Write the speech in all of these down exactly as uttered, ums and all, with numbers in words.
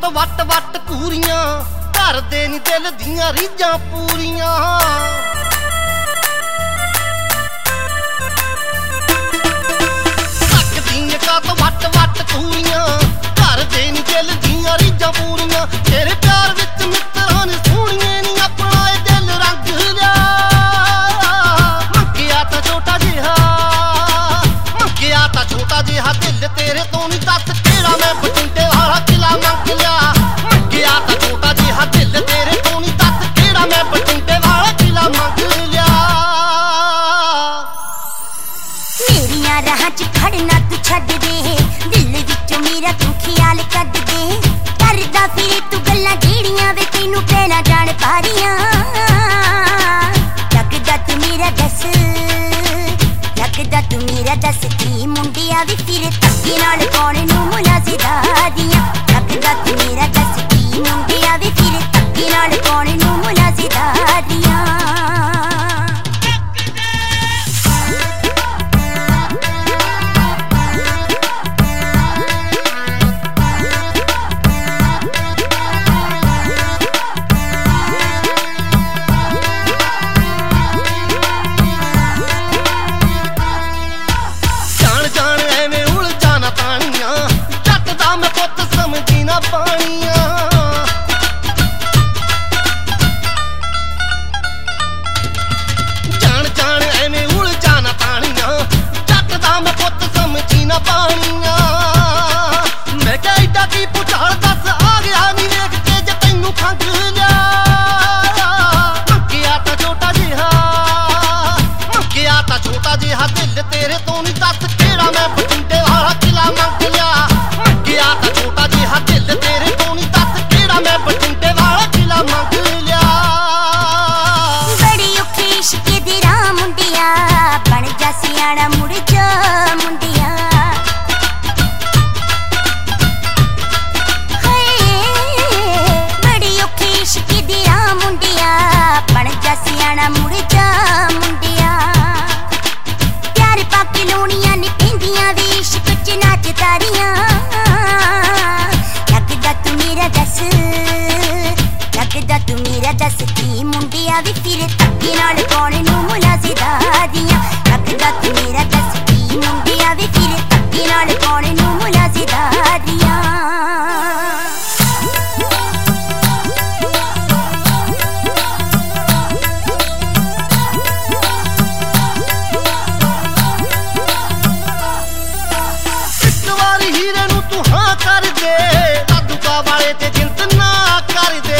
तो what what कूरियां करदे नी दिल दियां रीझां पूरियां। सकदियां का तो वट वट कूरियां करदे नी दिल दियां रीझां पूरियां। तेरे प्यार विच मित्तरां ने सोहणिए नी अपना ए दिल रंग लिया। मंगिया तां छोटा जिहा मंगिया तां छोटा जिहा दिल तेरे तो नी दस केड़ा मैं बठिंडे वाला किला मंग लिया। मंगिया तां छोटा जिहा दिल तेरे तो नी दस केड़ा मैं बठिंडे वाला किला मंग लिया। मेरियां राहां च खड़ना तू छड्ड दे दिल विचों मेरा तू ख्याल कढ दे। करदा फिरे तू गल्लां जेड़ियां वे तैनू पैना जान पारियां। लगदा तू मेरा दस लगदा तू मेरा दस की मुंडिया वी फिरे धक्के नाल कौन नू मुलाज़िदा दियां। लगदा तू मेरा दस की मुंडिया वी फिरे धक्के नाल कौन नू मुलाज़िदा दियां। पानियां जान जान एवें उलझाना पानियां जट दा मैं पुत समझी ना पानियां। मैं क्या एडा की पुछाल दस आ गया नी वेख के जे तैनू खंग लिया। मंगिया तां छोटा जिहा मंगिया तां छोटा जिहा दिल तेरे तो नी दस केड़ा मैं बठिंडे वाला किला मंग लिया। मंगिया तां छोटा जिहा दिल तेरे तो नी दस केड़ा मैं बठिंडे वाला किला मंग लिया। बड़ी औखी इश्के दी राह मुंडिया बन जा सियाणा मुड़ जा मुंडिया। बड़ी औखी इश्के दी राह मुंडिया बन जा सियाणा मुड़ जा मुंडिया। प्यार पाके लोनियां नी पैंदियां वी इश्क च नाच तारियां। लगदा तू मेरा दस लगदा तू मेरा दस की मुंडिया वी फिरे धक्के नाल कौन नू मुलाज़िदा दियां। लगदा तू मेरा दस की मुंडिया वी फिरे धक्के नाल कौन नू मुलाज़िदा दियां। इक वारी हीरे नू तू हां कर दे लाडूका वाले ते जिंद ना कर दे।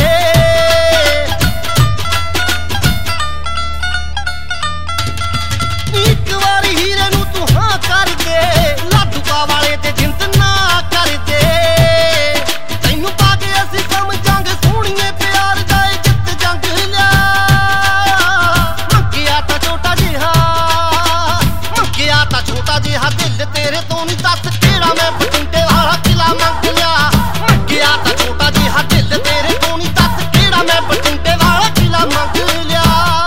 एक वारी हीरे नू तू हां कर दे लाडूका वाले ते जिंद ना कर दे। तैनू पाके असीं समझांगे सोहणीए प्यार दा जित जंग लिया। मंगिया तां छोटा जिहा मंगिया तां छोटा जिहा दिल तेरे तो नी दस केड़ा मैं बठिंडे वाला किला मंग लिया। मंगिया तां छोटा जिहा दिल तेरे तो नी दस केड़ा मैं बठिंडे वाला किला मंग लिया।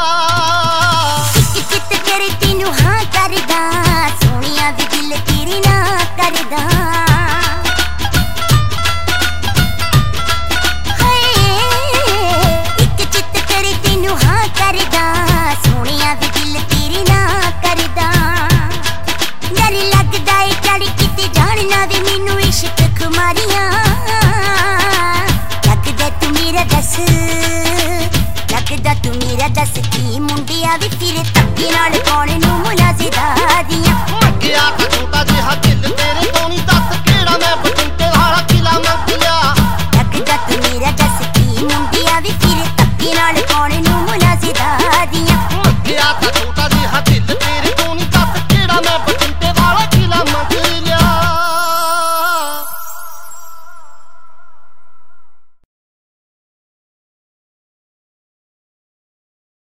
इक चित तेरे तैनू हां करदा सोहणिया वी दिल तेरे ना करदा। इक चित तेरे तैनू हां करदा सोहणिया वी दिल तेरे ना करदा। डर लगदा ए चढ़ किते जान ना वे मैनू इश्क खुमारियां। लगदा तू मेरा दस लगदा तू मेरा दस की मुंडिया वी फिरे धक्के नाल कौन नू मुलाज़िदा दियां।